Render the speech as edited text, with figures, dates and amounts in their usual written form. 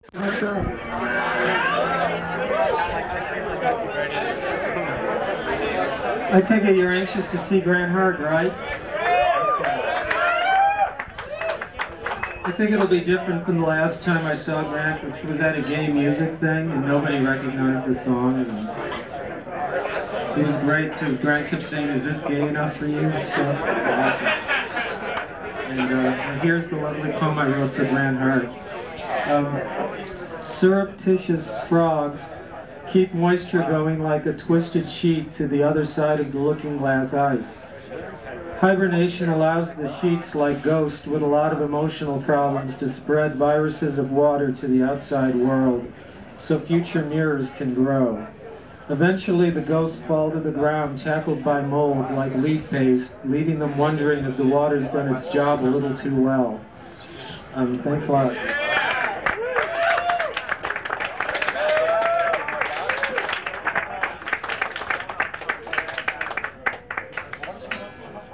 What's up? I take it you're anxious to see Grant Hart, right? I think it'll be different from the last time I saw Grant, which was at a gay music thing, and nobody recognized the songs. And it was great because Grant kept saying, "Is this gay enough for you?" and stuff. It was awesome. And here's the lovely poem I wrote for Grant Hart. Surreptitious frogs keep moisture going like a twisted sheet to the other side of the looking glass ice. Hibernation allows the sheets, like ghosts with a lot of emotional problems, to spread viruses of water to the outside world, so future mirrors can grow. Eventually the ghosts fall to the ground, tackled by mold like leaf paste, leaving them wondering if the water's done its job a little too well. Thanks a lot.